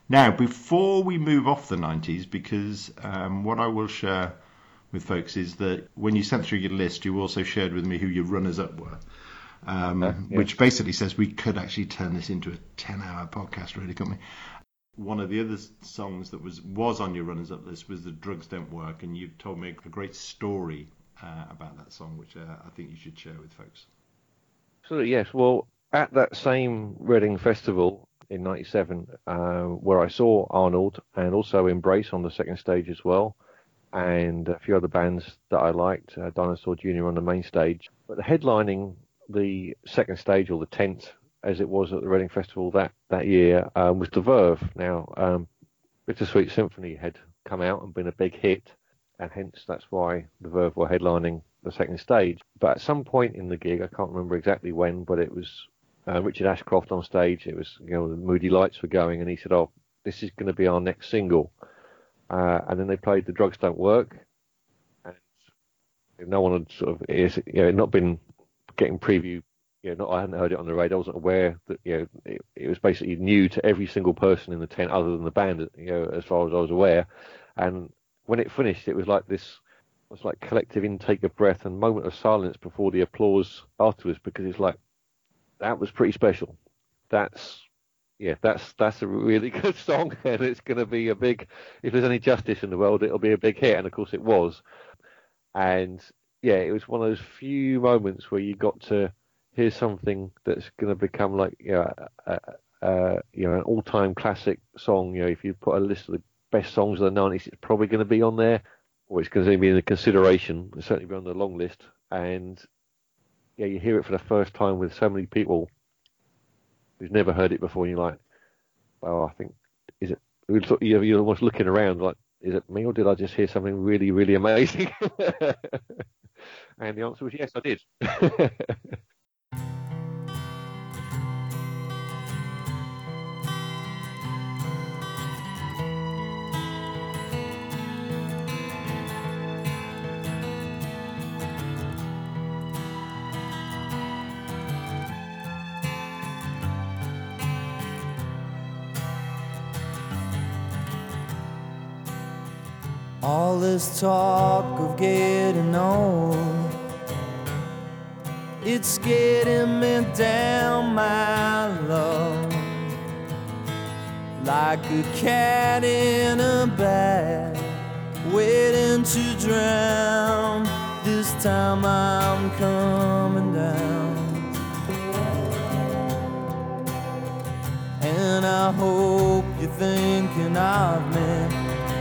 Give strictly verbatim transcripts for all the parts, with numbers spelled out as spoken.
Now, before we move off the nineties, because um, what I will share with folks is that when you sent through your list, you also shared with me who your runners-up were, um, uh, yeah. which basically says we could actually turn this into a ten-hour podcast, really, couldn't we? One of the other songs that was, was on your runners-up list was The Drugs Don't Work, and you've told me a great story uh, about that song, which uh, I think you should share with folks. So, yes, well, at that same Reading Festival in ninety-seven, uh, where I saw Arnold and also Embrace on the second stage as well, and a few other bands that I liked, uh, Dinosaur Junior on the main stage. But the headlining the second stage, or the tent, as it was at the Reading Festival that, that year, um, was The Verve. Now, um, Bittersweet Symphony had come out and been a big hit, and hence that's why The Verve were headlining the second stage. But at some point in the gig, I can't remember exactly when, but it was uh, Richard Ashcroft on stage. It was, you know, the Moody Lights were going, and he said, "Oh, this is going to be our next single." Uh, and then they played The Drugs Don't Work, and no one had sort of, you know, not been getting preview. You know, not I hadn't heard it on the radio. I wasn't aware that, you know, it, it was basically new to every single person in the tent, other than the band, you know, as far as I was aware. And when it finished, it was like this. It was like collective intake of breath and moment of silence before the applause afterwards, because it's like, that was pretty special. That's, yeah, that's that's a really good song, and it's going to be a big, if there's any justice in the world, it'll be a big hit, and of course it was. And yeah, it was one of those few moments where you got to hear something that's going to become like, you know, a, a, you know, an all-time classic song. You know, if you put a list of the best songs of the nineties, it's probably going to be on there, or it's going to be in the consideration. It'll certainly be on the long list. And yeah, you hear it for the first time with so many people who's never heard it before, and you're like, well, I think, is it, you're almost looking around like, is it me, or did I just hear something really, really amazing? And the answer was yes, I did. All this talk of getting old, it's getting me down, my love, like a cat in a bag, waiting to drown. This time I'm coming down, and I hope you're thinking of me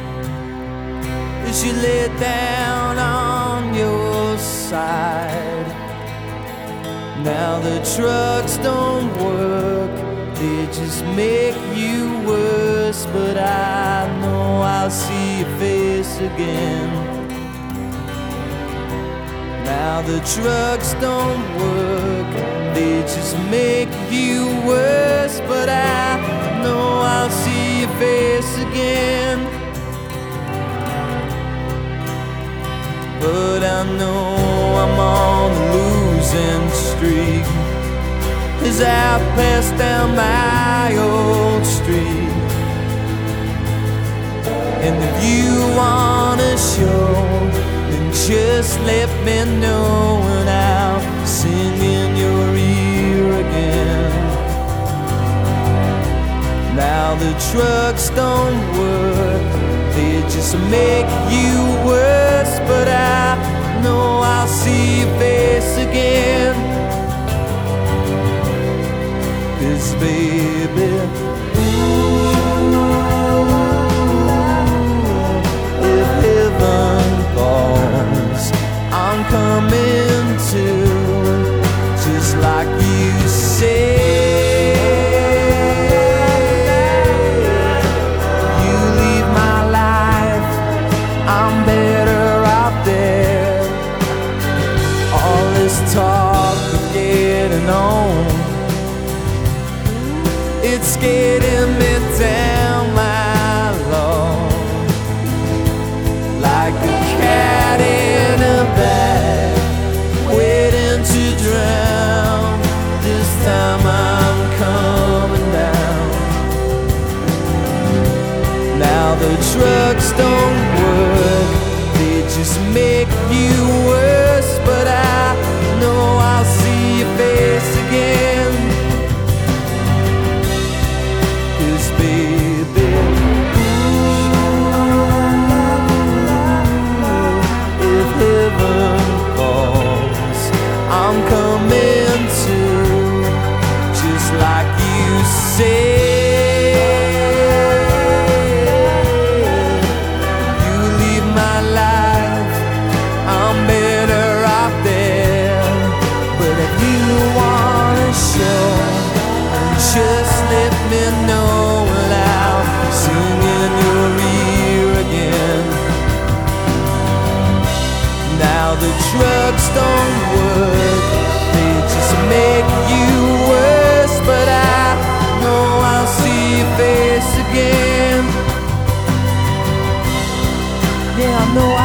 as you lay down on your side. Now the drugs don't work, they just make you worse, but I know I'll see your face again. Now the drugs don't work, they just make you worse, but I know I'll see your face again. But I know I'm on a losing streak as I pass down my old street. And if you wanna show, then just let me know, and I'll sing in your ear again. Now the drugs don't work, they just make you worse, but I know I'll see your face again. 'Cause baby, ooh, if heaven falls, I'm coming to, just like you say. Talk of getting on, it's getting me down, my love, like a cat in a bag, waiting to drown. This time I'm coming down, Now the drugs don't work, they just make you worse. But I know I'll see your face again. 'Cause baby, ooh, if heaven calls, I'm coming too, just like you say. Just let me know loud, sing in your ear again. Now the drugs don't work, they just make you worse. But I know I'll see your face again. Yeah, I know I